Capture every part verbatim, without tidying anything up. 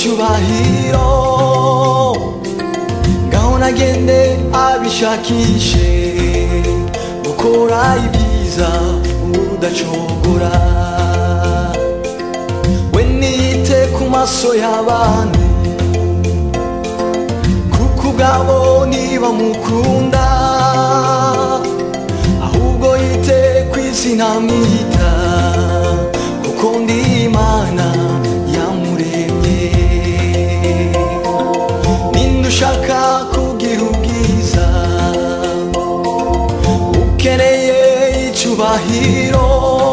icyubahiro ngaho nagende abishakishe gukora ibyiza udacogora we niyite ku maso y'abantu kuko ubwabo niba mukunda ahubwo yite ku izina mwita kuko ndi Imana yamuremye ninde ushaka kugira ubwiza ukeneye icyubahiro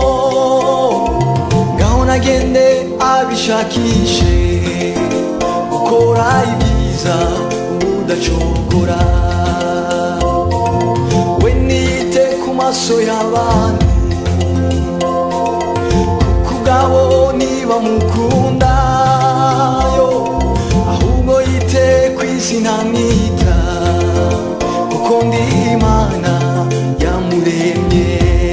ngaho nagende abishakishe gukora ibyiza udacogora we niyite ku maso y'abantu kuko ubwabo niba mukunda yo ahubwo yite ku izina mwita kuko ndi Imana yamuremye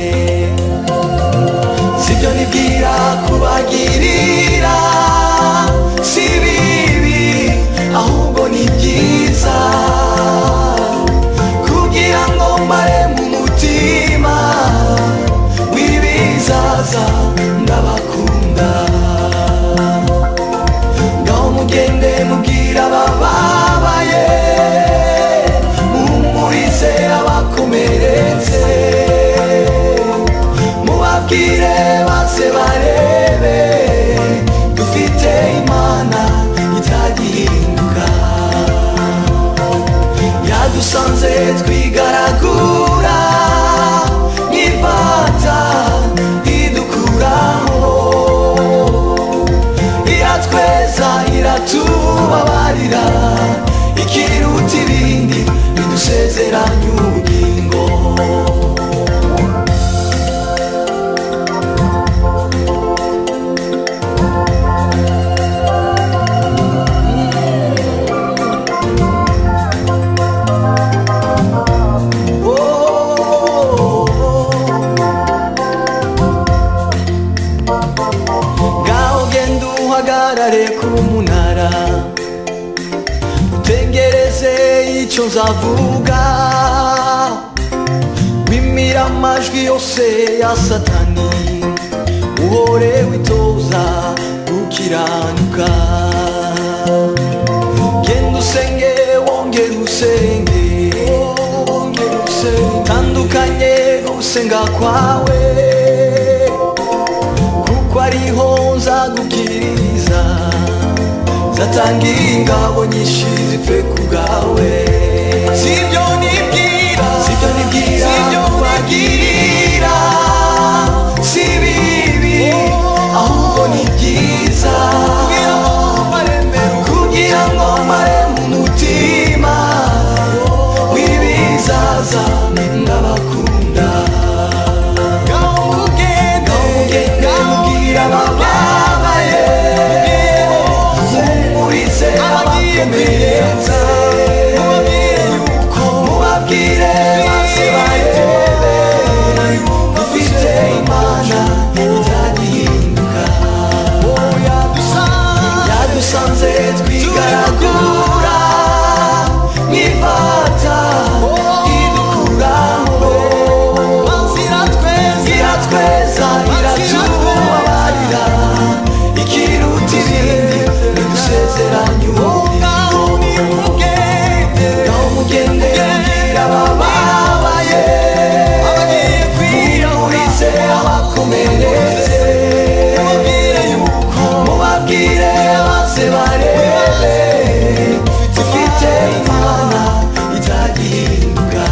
sibyo nibwira kubagirira si bibi ahubwo ni byiza kugira ngo mbare mu mutima w'ibizaza ndabakunda ngaho mugende mubwira abababaye muhumurize abakomeretse mubabwire base barebe dufite Imana itagihinduka yadusanze twigaragura nk'ifata idukuraho iratweza iratubabarira ikiruta ibindi idusezeranya ubugingo uhagarare ku munara utegereze icyo nzavuga wimira amajwi yose ya satani uhore witoza gukiranuka genda usenge wongere usenge tandukanye n'usenga kwawe kuko ariho nzagukiriza zatanga ingabo nyinshi zipfe ku bwawe sibyo nibwira sibyo nibwira sibyo kubagirira si bibi ahubwo ni byiza kugira ngo mbare mu mutima w'ibizaza ndabakunda ngaho mugende mubwira abababaye muhumurize abakomeretse mubabwire base barebe dufite Imana itagihinduka yadusanze twigaragura nk'ifata idukuraho iratweza iratubabarira ikiruta ibindi idusezeranya ubugingo ngaho mugende mubwira abababaye muhumurize abakomeretse mubabwire base barebe dufite Imana itagihinduka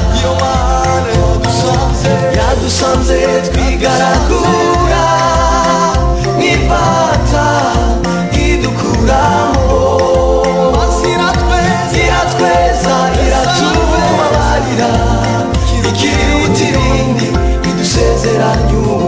yadusanze twigaragura nk'ifata idukuraho iratweza iratubabarira ikiruta ibindi idusezeranya